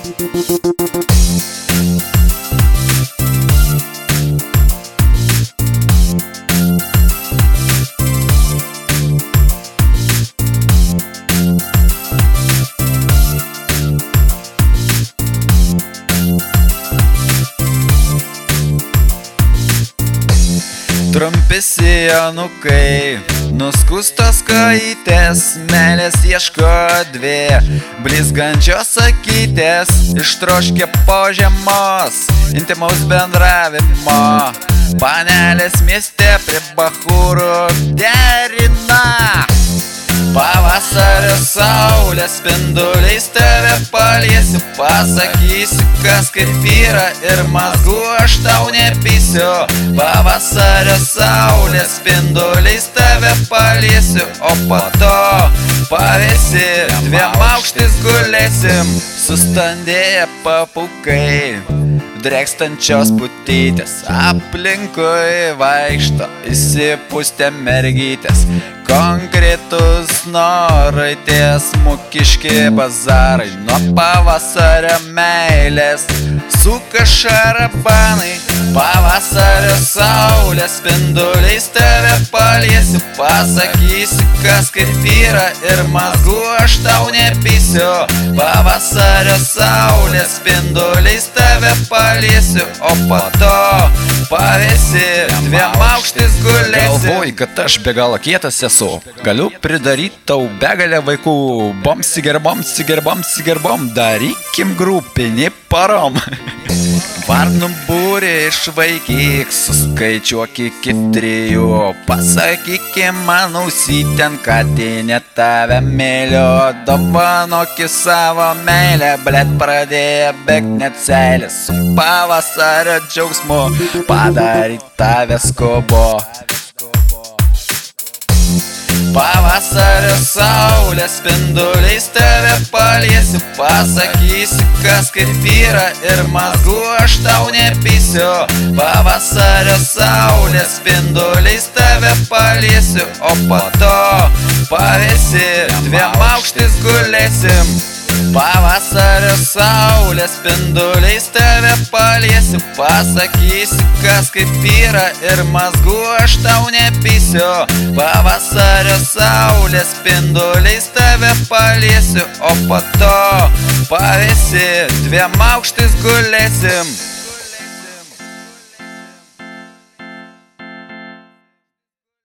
Trumpi sijonukai, nuskustos kojytės, meilės ieško dvi, blizgančios akytės, ištroškė po žiemos, intimaus bendravimo. Panelės mieste prie bachūrų derina, pavasario saulės spinduliais tave paliesiu, pasakysiu, kas kaip yra ir mazgu aš tau nepysiu. Pavasario saulės spinduliais tave paliesiu, o po to pavėsi dviem aukštais gulėsim, sustandėję papūkai, drekstančios putytės, aplinkui vaikšto įsipūstę mergytės. Konkretus norai, tiesmukiški bazarai, nuo pavasario meilės suka šarabanai. Pavasario saulės spinduliais tave paliesiu, pasakysiu, kas kaip yra ir mazgu aš tau nepysiu. Pavasario saulės spinduliais tave paliesiu, o po to pavėsi dviem aukštais gulėsi. Galvoji, kad aš be galo kietas esu, galiu pridaryti tau begalę vaikų. Bomsigerbom, darykim grupinį parom. Varnų būrį išvaikyk, suskaičiuok iki 3, pasakykim man ausyten, kad ne tave mėliu. Dovanoki savo meilę, blet pradėjo bėgt net seilės, su pavasario džiaugsmu padaryt tave skubu. Pavasario saulės spinduliais tave paliesiu, pasakysiu, kas kaip yra ir mazgu aš tau nepysiu. Pavasario saulės spinduliais tave paliesiu, o po to pavėsi dviem aukštais gulėsim. Pavasario saulės spinduliais tave paliesiu, pasakysiu, kas kaip yra ir mazgu aš tau nepysiu. Pavasario saulės spinduliais tave paliesiu, o po to pavėsi dviem aukštais gulėsim.